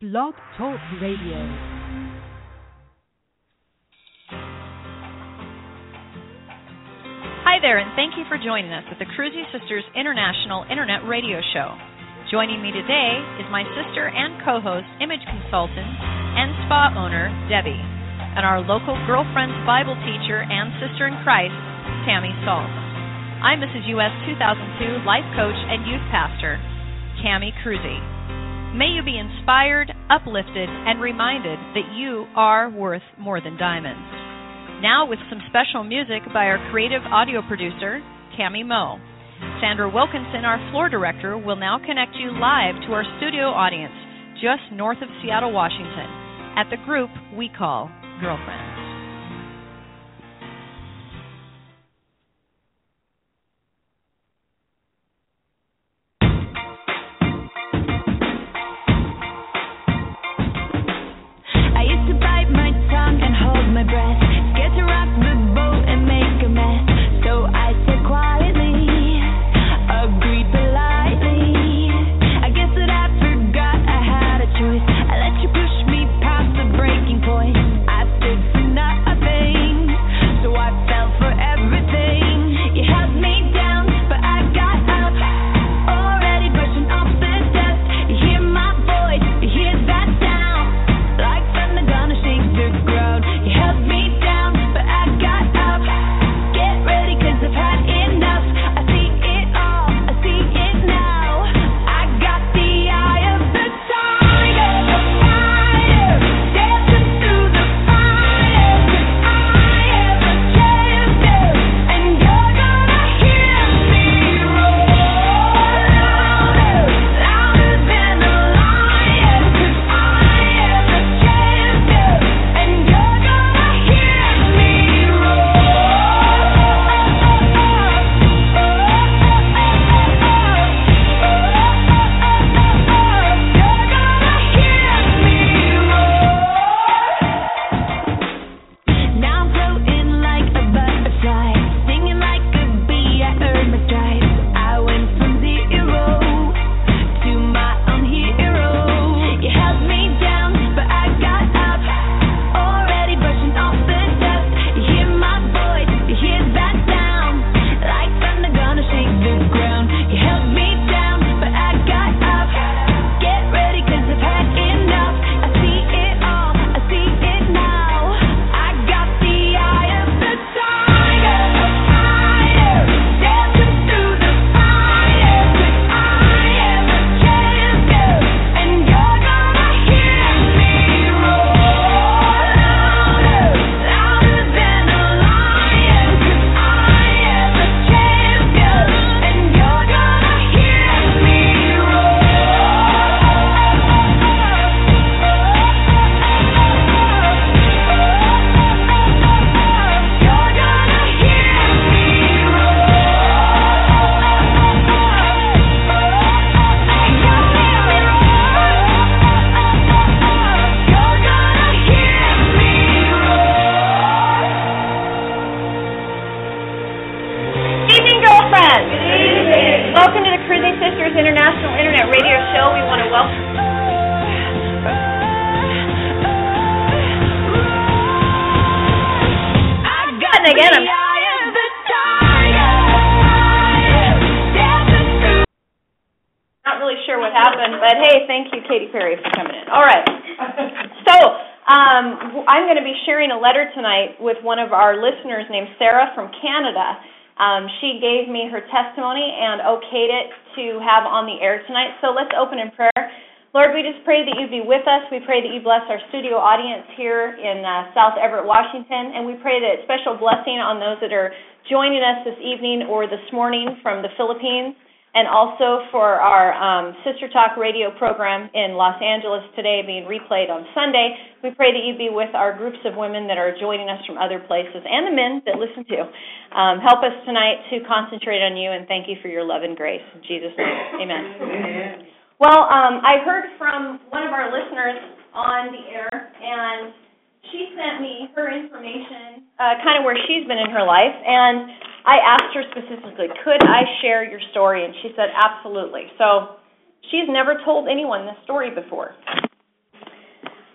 Blog Talk Radio. Hi there, and thank you for joining us at the Cruzy Sisters International Internet Radio Show. Joining me today is my sister and co-host, image consultant, and spa owner, Debbie, and our local Girlfriends Bible teacher and sister in Christ, Tammy Salt. I'm Mrs. U.S. 2002 life coach and youth pastor, Tammy Cruzy. May you be inspired, uplifted, and reminded that you are worth more than diamonds. Now with some special music by our creative audio producer, Tammy Moe. Sandra Wilkinson, our floor director, will now connect you live to our studio audience just north of Seattle, Washington, at the group we call Girlfriends. My breath, scared to rock the boat and make a mess. So I said quietly, agreed politely. I guess that I forgot I had a choice. I let you push me past the breaking point. I stood for nothing, so I fell for everything. You held me down, but I got up. Already brushing off the dust. You hear my voice, you hear that sound. Like thunder gonna shake the ground. You held me down, but I got up. Get ready, 'cause I've had enough. I see it all, I see it now. I got the eye of the tiger, dancing through the fire. 'Cause I am a champion, and you're gonna hear me roar louder, louder than a lion. 'Cause I am a champion, and you're gonna hear me roar. You're gonna hear me roar. Now I'm floating like a butterfly, singing like a bee. I earned my stripes. I went from zero to my own hero. You held me down, but I got up. Already brushing off the dust. You hear my voice, you hear that sound. Like thunder gonna shake the ground. You held me down, but I got up. Get ready, 'cause I've had enough. I see it all, I see it now. I got the eye of the tiger, dancing through the fire. 'Cause I am a champion, and you're gonna hear me roar louder, louder than a lion. 'Cause I am a champion, and you're gonna hear me roar. You're gonna hear me Evening, girlfriends! Welcome to the Cruzy Sisters International Internet Radio Show. We want to welcome... And again, I'm not really sure what happened, but hey, thank you, Katy Perry, for coming in. All right. So, I'm going to be sharing a letter tonight with one of our listeners named Sarah from Canada. She gave me her testimony and okayed it to have on the air tonight. So let's open in prayer. Lord, we just pray that you be with us. We pray that you bless our studio audience here in South Everett, Washington. And we pray that special blessing on those that are joining us this evening or this morning from the Philippines, and also for our Sister Talk radio program in Los Angeles today being replayed on Sunday. We pray that you be with our groups of women that are joining us from other places and the men that listen to. Help us tonight to concentrate on you, and thank you for your love and grace. In Jesus' name, amen. Amen. Well, I heard from one of our listeners on the air, and she sent me her information, kind of where she's been in her life, and I asked her specifically, could I share your story? And she said, absolutely. So she's never told anyone this story before.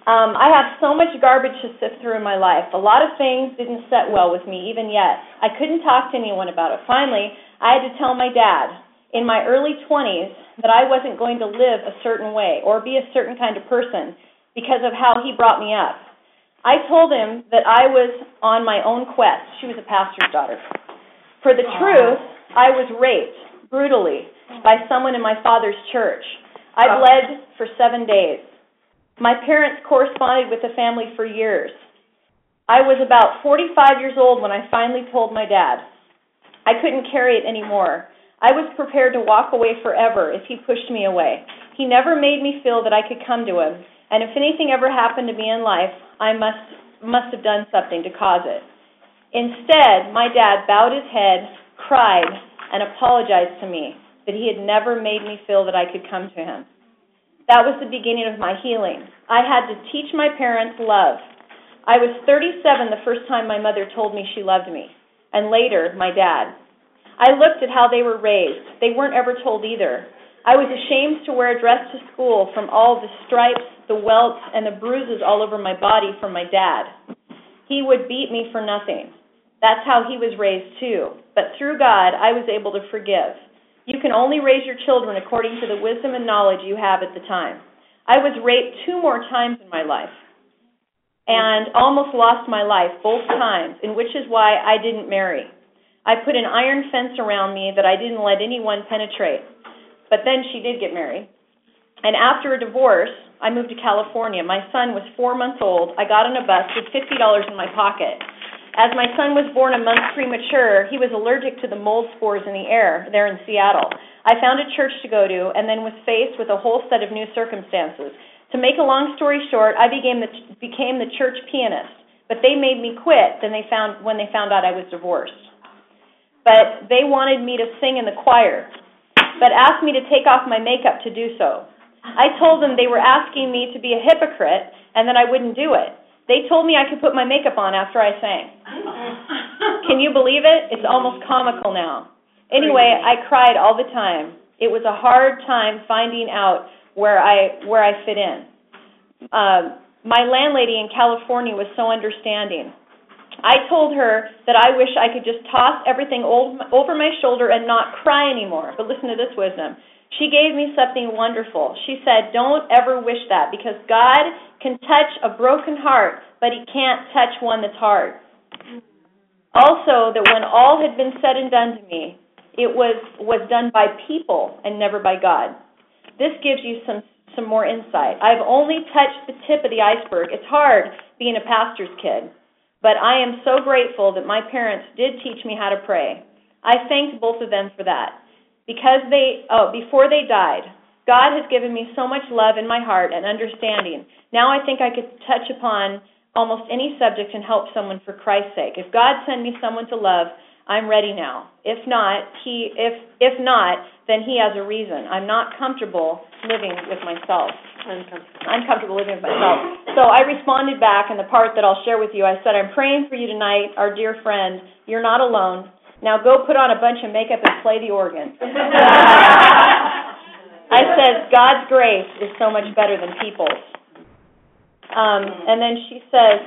I have so much garbage to sift through in my life. A lot of things didn't set well with me even yet. I couldn't talk to anyone about it. Finally, I had to tell my dad in my early 20s that I wasn't going to live a certain way or be a certain kind of person because of how he brought me up. I told him that I was on my own quest. She was a pastor's daughter. For the truth, I was raped brutally by someone in my father's church. I bled for 7 days. My parents corresponded with the family for years. I was about 45 years old when I finally told my dad. I couldn't carry it anymore. I was prepared to walk away forever if he pushed me away. He never made me feel that I could come to him, and if anything ever happened to me in life, I must have done something to cause it. Instead, my dad bowed his head, cried, and apologized to me that he had never made me feel that I could come to him. That was the beginning of my healing. I had to teach my parents love. I was 37 the first time my mother told me she loved me, and later, my dad. I looked at how they were raised. They weren't ever told either. I was ashamed to wear a dress to school from all the stripes, the welts, and the bruises all over my body from my dad. He would beat me for nothing. That's how he was raised too. But through God, I was able to forgive. You can only raise your children according to the wisdom and knowledge you have at the time. I was raped 2 more times in my life and almost lost my life both times, and which is why I didn't marry. I put an iron fence around me that I didn't let anyone penetrate. But then she did get married. And after a divorce, I moved to California. My son was 4 months old. I got on a bus with $50 in my pocket. As my son was born a month premature, he was allergic to the mold spores in the air there in Seattle. I found a church to go to and then was faced with a whole set of new circumstances. To make a long story short, I became the church pianist, but they made me quit when they found out I was divorced. But they wanted me to sing in the choir, but asked me to take off my makeup to do so. I told them they were asking me to be a hypocrite and that I wouldn't do it. They told me I could put my makeup on after I sang. Can you believe it? It's almost comical now. Anyway, I cried all the time. It was a hard time finding out where I fit in. My landlady in California was so understanding. I told her that I wish I could just toss everything over my shoulder and not cry anymore. But listen to this wisdom. She gave me something wonderful. She said, don't ever wish that, because God can touch a broken heart, but he can't touch one that's hard. Also, that when all had been said and done to me, it was done by people and never by God. This gives you some more insight. I've only touched the tip of the iceberg. It's hard being a pastor's kid, but I am so grateful that my parents did teach me how to pray. I thanked both of them for that. Because before they died, God has given me so much love in my heart and understanding. Now I think I could touch upon almost any subject and help someone for Christ's sake. If God sends me someone to love, I'm ready now. If not, then he has a reason. I'm not comfortable living with myself. I'm comfortable living with myself. So I responded back, and the part that I'll share with you, I said, I'm praying for you tonight, our dear friend. You're not alone. Now go put on a bunch of makeup and play the organ. I said, God's grace is so much better than people's. And then she says,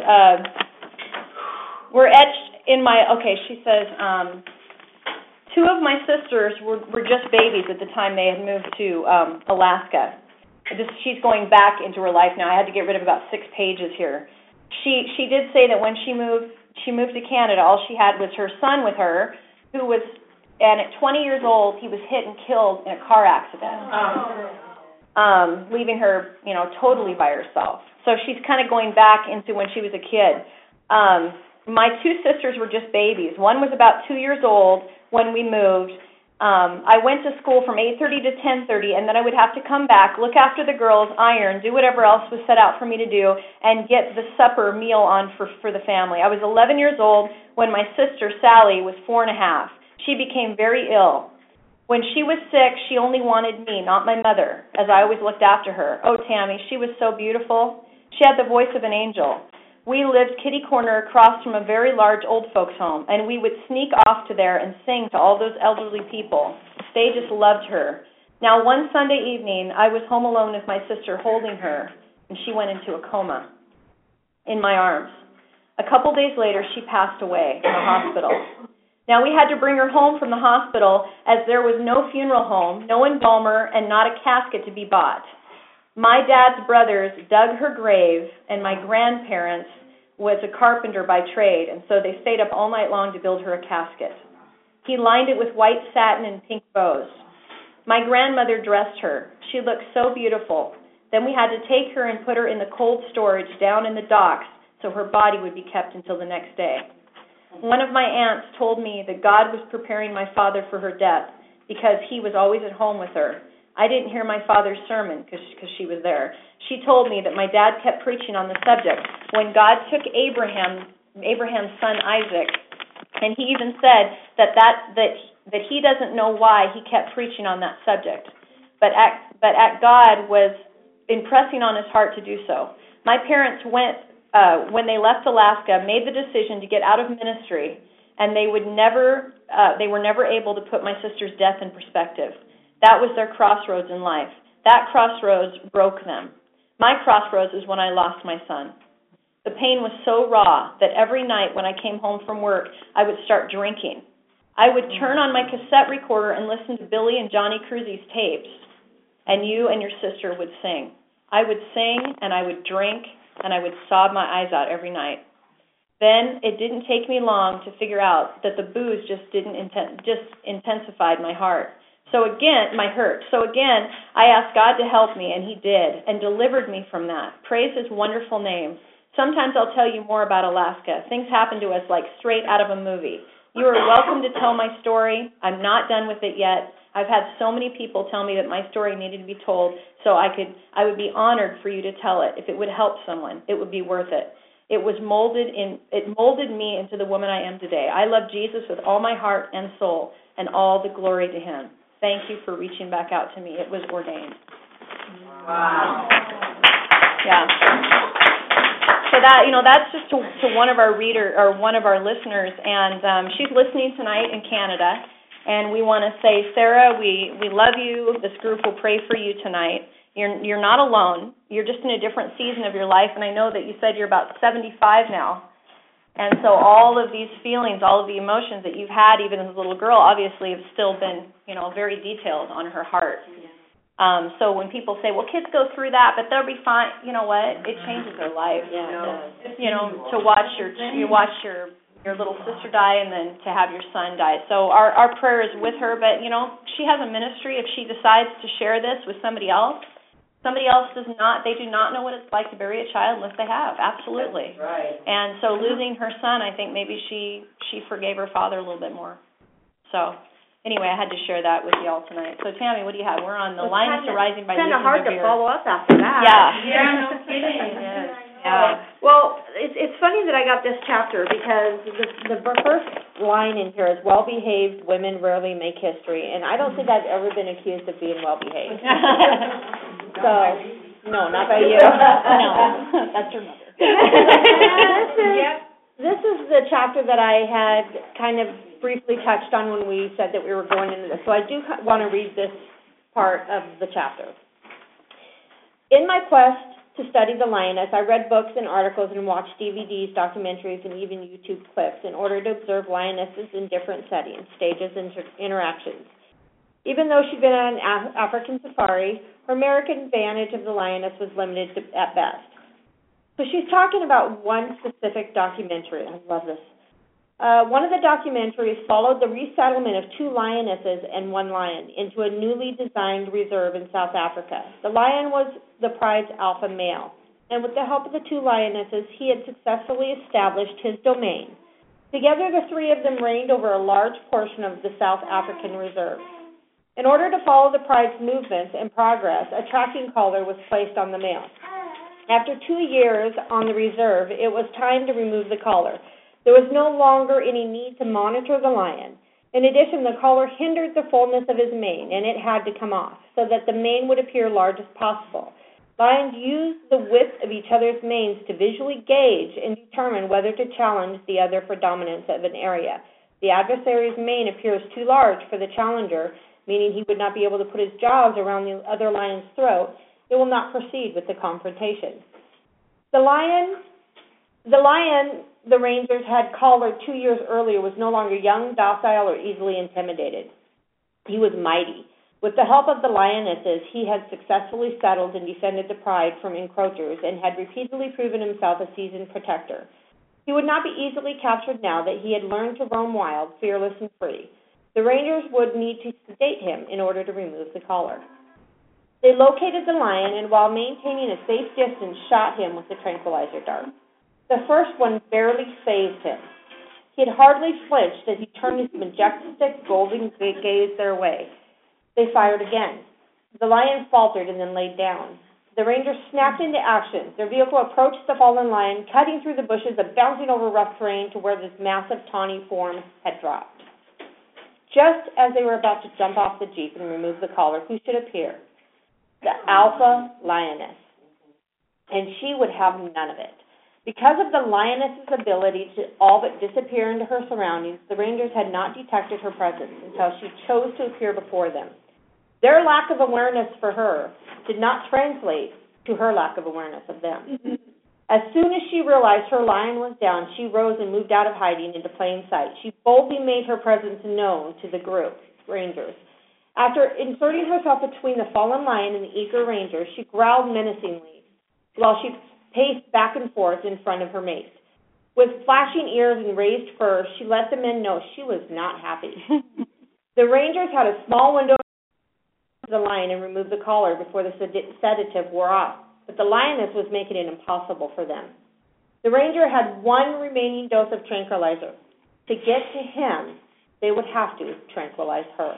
she says, 2 of my sisters were just babies at the time they had moved to Alaska. She's going back into her life now. I had to get rid of about 6 pages here. She did say that when she moved to Canada, all she had was her son with her, and at 20 years old, he was hit and killed in a car accident, leaving her, totally by herself. So she's kind of going back into when she was a kid. My 2 sisters were just babies. One was about 2 years old when we moved. I went to school from 8:30 to 10:30, and then I would have to come back, look after the girls, iron, do whatever else was set out for me to do, and get the supper meal on for the family. I was 11 years old when my sister, Sally, was 4 and a half. She became very ill. When she was sick, she only wanted me, not my mother, as I always looked after her. Oh, Tammy, she was so beautiful. She had the voice of an angel. We lived kitty corner across from a very large old folks' home, and we would sneak off to there and sing to all those elderly people. They just loved her. Now, one Sunday evening, I was home alone with my sister holding her, and she went into a coma. in my arms. A couple days later, she passed away in the hospital. Now, we had to bring her home from the hospital as there was no funeral home, no embalmer, and not a casket to be bought. My dad's brothers dug her grave, and my grandparents was a carpenter by trade, and so they stayed up all night long to build her a casket. He lined it with white satin and pink bows. My grandmother dressed her. She looked so beautiful. Then we had to take her and put her in the cold storage down in the docks so her body would be kept until the next day. One of my aunts told me that God was preparing my father for her death because he was always at home with her. I didn't hear my father's sermon because she was there. She told me that my dad kept preaching on the subject. When God took Abraham's son Isaac, and he even said that he doesn't know why he kept preaching on that subject, but God was impressing on his heart to do so. My parents went, when they left Alaska, made the decision to get out of ministry, and they were never able to put my sister's death in perspective. That was their crossroads in life. That crossroads broke them. My crossroads is when I lost my son. The pain was so raw that every night when I came home from work, I would start drinking. I would turn on my cassette recorder and listen to Billy and Johnny Cruzy's tapes, and you and your sister would sing. I would sing, and I would drink, and I would sob my eyes out every night. Then it didn't take me long to figure out that the booze just intensified my heart. My hurt. So again, I asked God to help me, and he did, and delivered me from that. Praise his wonderful name. Sometimes I'll tell you more about Alaska. Things happen to us like straight out of a movie. You are welcome to tell my story. I'm not done with it yet. I've had so many people tell me that my story needed to be told, so I would be honored for you to tell it. If it would help someone, it would be worth it. It molded me into the woman I am today. I love Jesus with all my heart and soul, and all the glory to him. Thank you for reaching back out to me. It was ordained. Wow. Yeah. So that's just to one of our one of our listeners, and she's listening tonight in Canada. And we want to say, Sarah, we love you. This group will pray for you tonight. You're not alone. You're just in a different season of your life, and I know that you said you're about 75 now. And so all of these feelings, all of the emotions that you've had, even as a little girl, obviously have still been, very detailed on her heart. So when people say, well, kids go through that, but they'll be fine, you know what? It changes their life. To watch your little sister die and then to have your son die. So our prayer is with her, but, she has a ministry. If she decides to share this with somebody else do not know what it's like to bury a child unless they have. Absolutely. That's right. And so losing her son, I think maybe she forgave her father a little bit more. So anyway, I had to share that with y'all tonight. So Tammy, what do you have? We're on the Lioness Arising by Lucy It's kind of hard to DeVere. follow up after that. Yeah. Yeah, no kidding. Yeah. Well, it's funny that I got this chapter because the first line in here is well-behaved women rarely make history, and I don't think I've ever been accused of being well-behaved. So, no, not by you. No, that's your mother. This is the chapter that I had kind of briefly touched on when we said that we were going into this. So I do want to read this part of the chapter. In my quest to study the lioness, I read books and articles and watched DVDs, documentaries, and even YouTube clips in order to observe lionesses in different settings, stages, and interactions. Even though she'd been on an African safari, her American vantage of the lioness was limited at best. So she's talking about one specific documentary. I love this. One of the documentaries followed the resettlement of 2 lionesses and 1 lion into a newly designed reserve in South Africa. The lion was the pride's alpha male, and with the help of the 2 lionesses, he had successfully established his domain. Together, the 3 of them reigned over a large portion of the South African reserve. In order to follow the pride's movements and progress, a tracking collar was placed on the male. After 2 years on the reserve, it was time to remove the collar. There was no longer any need to monitor the lion. In addition, the collar hindered the fullness of his mane, and it had to come off so that the mane would appear large as possible. Lions use the width of each other's manes to visually gauge and determine whether to challenge the other for dominance of an area. The adversary's mane appears too large for the challenger, meaning he would not be able to put his jaws around the other lion's throat. It will not proceed with the confrontation. The lion The lion the Rangers had collared 2 years earlier was no longer young, docile, or easily intimidated. He was mighty. With the help of the lionesses, he had successfully settled and defended the pride from encroachers and had repeatedly proven himself a seasoned protector. He would not be easily captured now that he had learned to roam wild, fearless, and free. The Rangers would need to sedate him in order to remove the collar. They located the lion and, while maintaining a safe distance, shot him with the tranquilizer dart. The first one barely phased him. He had hardly flinched as he turned his majestic golden gaze their way. They fired again. The lion faltered and then laid down. The Rangers snapped into action. Their vehicle approached the fallen lion, cutting through the bushes and bouncing over rough terrain to where this massive tawny form had dropped. Just as they were about to jump off the Jeep and remove the collar, who should appear? The alpha lioness. And she would have none of it. Because of the lioness's ability to all but disappear into her surroundings, the Rangers had not detected her presence until she chose to appear before them. Their lack of awareness for her did not translate to her lack of awareness of them. As soon as she realized her lion was down, she rose and moved out of hiding into plain sight. She boldly made her presence known to the group, Rangers. After inserting herself between the fallen lion and the eager Rangers, she growled menacingly while she paced back and forth in front of her mates. With flashing ears and raised fur, she let the men know she was not happy. The Rangers had a small window to the lion and removed the collar before the sedative wore off, but the lioness was making it impossible for them. The Ranger had one remaining dose of tranquilizer. To get to him, they would have to tranquilize her.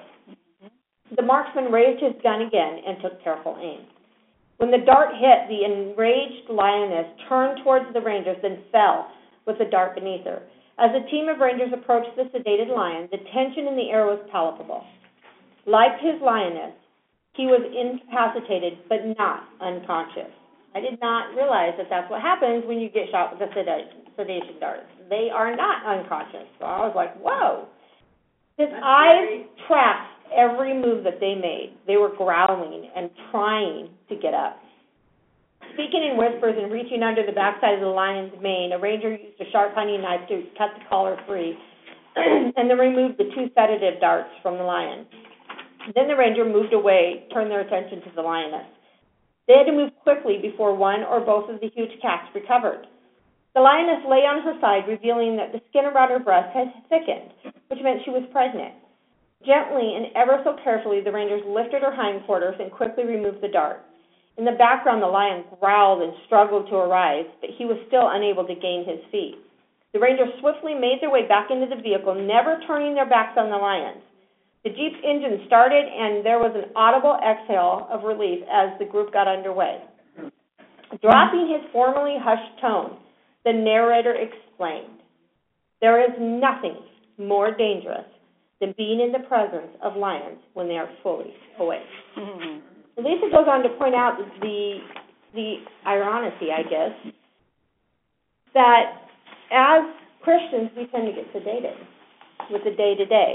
The marksman raised his gun again and took careful aim. When the dart hit, the enraged lioness turned towards the Rangers, then fell with the dart beneath her. As the team of Rangers approached the sedated lion, the tension in the air was palpable. Like his lioness, he was incapacitated but not unconscious. I did not realize that that's what happens when you get shot with a sedation dart. They are not unconscious. So I was like, whoa. His eyes tracked every move that they made. They were growling and trying to get up. Speaking in whispers and reaching under the backside of the lion's mane, a ranger used a sharp hunting knife to cut the collar free and then removed the 2 sedative darts from the lion. Then the ranger moved away, turned their attention to the lioness. They had to move quickly before one or both of the huge cats recovered. The lioness lay on her side, revealing that the skin around her breast had thickened, which meant she was pregnant. Gently and ever so carefully, the Rangers lifted her hindquarters and quickly removed the dart. In the background, the lion growled and struggled to arise, but he was still unable to gain his feet. The Rangers swiftly made their way back into the vehicle, never turning their backs on the lions. The Jeep's engine started, and there was an audible exhale of relief as the group got underway. Dropping his formerly hushed tone, the narrator explained, "There is nothing more dangerous than being in the presence of lions when they are fully awake." Mm-hmm. Lisa goes on to point out the irony, I guess, that as Christians we tend to get sedated with the day-to-day.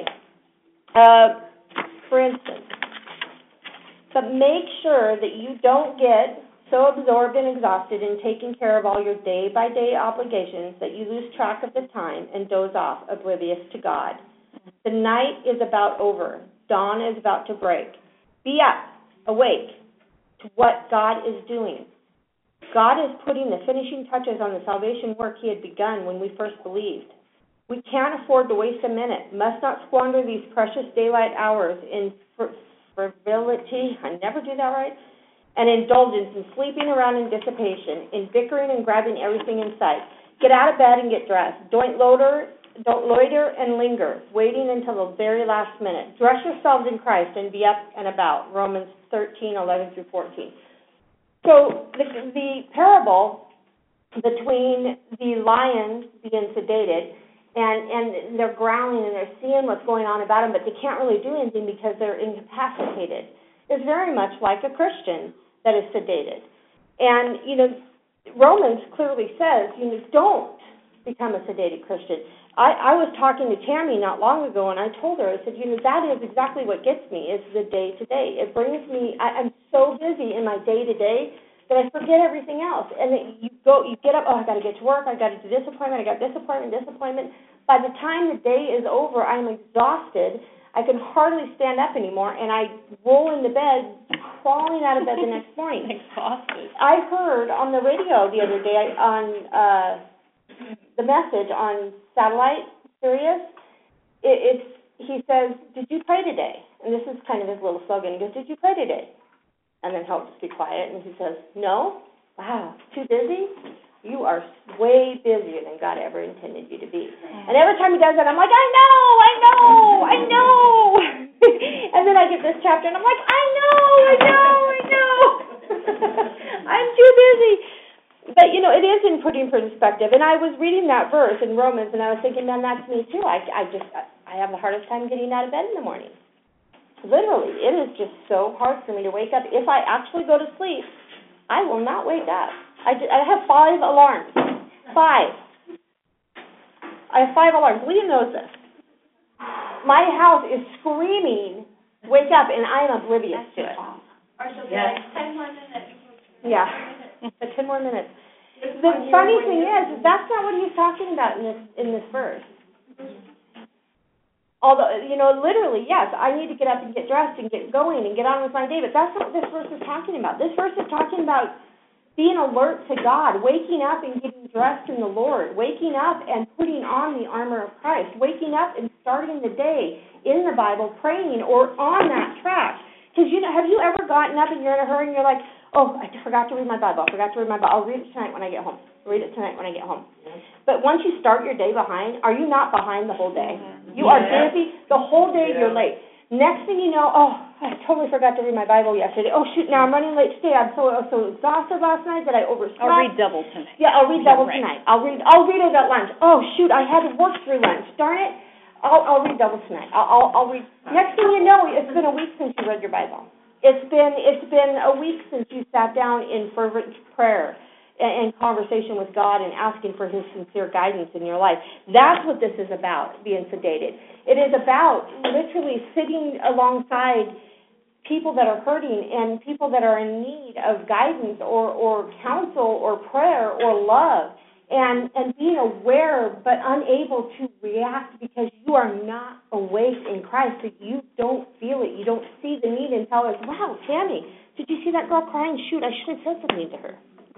For instance, but make sure that you don't get so absorbed and exhausted in taking care of all your day-by-day obligations that you lose track of the time and doze off, oblivious to God. The night is about over. Dawn is about to break. Be up, awake to what God is doing. God is putting the finishing touches on the salvation work He had begun when we first believed. We can't afford to waste a minute, must not squander these precious daylight hours in frivolity, I never do that right, and indulgence, in sleeping around in dissipation, in bickering and grabbing everything in sight. Get out of bed and get dressed. Don't loiter and linger, waiting until the very last minute. Dress yourselves in Christ and be up and about, Romans 13:11 through 14. So the parable between the lions being sedated and they're growling and they're seeing what's going on about them, but they can't really do anything because they're incapacitated, is very much like a Christian that is sedated. And, Romans clearly says, don't become a sedated Christian. I was talking to Tammy not long ago, and I told her, I said, that is exactly what gets me, is the day-to-day. It brings me, I'm so busy in my day-to-day that I forget everything else. And that you get up, I got to get to work, I got to do this appointment, I got this appointment. By the time the day is over, I'm exhausted. I can hardly stand up anymore, and I roll into bed, crawling out of bed the next morning. Exhausted. I heard on the radio the other day on the message on satellite Sirius, he says, "Did you pray today?" And this is kind of his little slogan. He goes, "Did you pray today?" And then he'll just be quiet, and he says, "No? Wow, too busy? You are way busier than God ever intended you to be." And every time he does that, I'm like, I know. And then I get this chapter, and I'm like, I know. I'm too busy. But, it is in putting perspective. And I was reading that verse in Romans, and I was thinking, man, that's me too. I have the hardest time getting out of bed in the morning. Literally, it is just so hard for me to wake up. If I actually go to sleep, I will not wake up. I have 5 alarms. 5. I have 5 alarms. Leah knows this. My house is screaming, wake up, and I am oblivious to it. Or she'll be like, 10 more minutes. Yeah, 10 more minutes. The funny thing is that's not what he's talking about in this verse. Although, literally, yes, I need to get up and get dressed and get going and get on with my day, but that's not what this verse is talking about. This verse is talking about being alert to God, waking up and getting dressed in the Lord, waking up and putting on the armor of Christ, waking up and starting the day in the Bible, praying or on that track. Because, have you ever gotten up and you're in a hurry and you're like, oh, I forgot to read my Bible. I'll read it tonight when I get home. But once you start your day behind, are you not behind the whole day? You are busy. The whole day you're late. Next thing you know, I totally forgot to read my Bible yesterday. Oh, shoot, now I'm running late today. I'm so exhausted last night that I overslept. I'll read double tonight. Yeah, I'll read double tonight. I'll read it at lunch. Oh, shoot, I had to work through lunch. Darn it. I'll read double tonight. I'll read. Next thing you know, it's been a week since you read your Bible. It's been a week since you sat down in fervent prayer and conversation with God and asking for His sincere guidance in your life. That's what this is about, being sedated. It is about literally sitting alongside people that are hurting and people that are in need of guidance or counsel or prayer or love, and being aware but unable to react because you are not awake in Christ, so you don't feel it. You don't see the need until it's, wow, Tammy, did you see that girl crying? Shoot, I should have said something to her.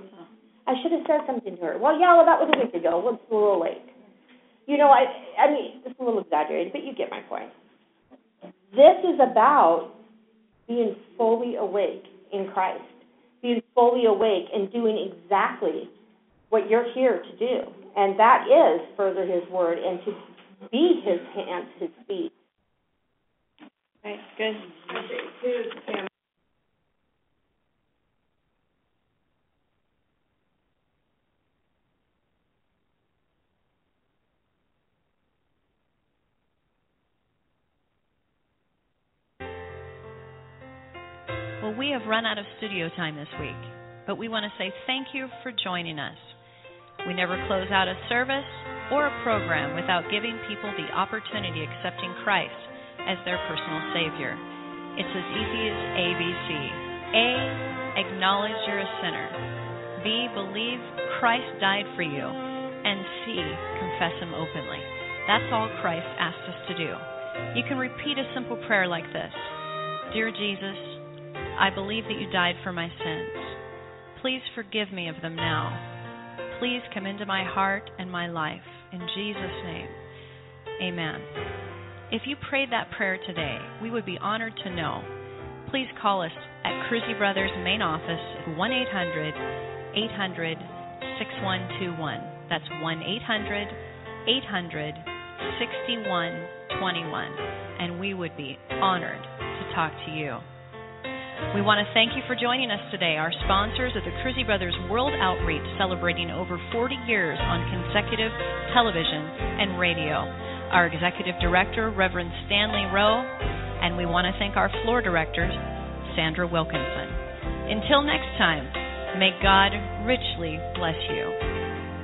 Well, that was a week ago. It's a little late. I mean, it's a little exaggerated, but you get my point. This is about being fully awake in Christ, being fully awake and doing exactly what you're here to do, and that is further His Word and to be His hands, His feet. Right, good. Well, we have run out of studio time this week, but we want to say thank you for joining us. We never close out a service or a program without giving people the opportunity of accepting Christ as their personal Savior. It's as easy as ABC. A, acknowledge you're a sinner. B, believe Christ died for you. And C, confess Him openly. That's all Christ asked us to do. You can repeat a simple prayer like this. Dear Jesus, I believe that you died for my sins. Please forgive me of them now. Please come into my heart and my life. In Jesus' name, amen. If you prayed that prayer today, we would be honored to know. Please call us at Cruzy Brothers main office at 1-800-800-6121. That's 1-800-800-6121. And we would be honored to talk to you. We want to thank you for joining us today. Our sponsors are the Cruzy Brothers World Outreach, celebrating over 40 years on consecutive television and radio. Our executive director, Reverend Stanley Rowe, and we want to thank our floor director, Sandra Wilkinson. Until next time, may God richly bless you.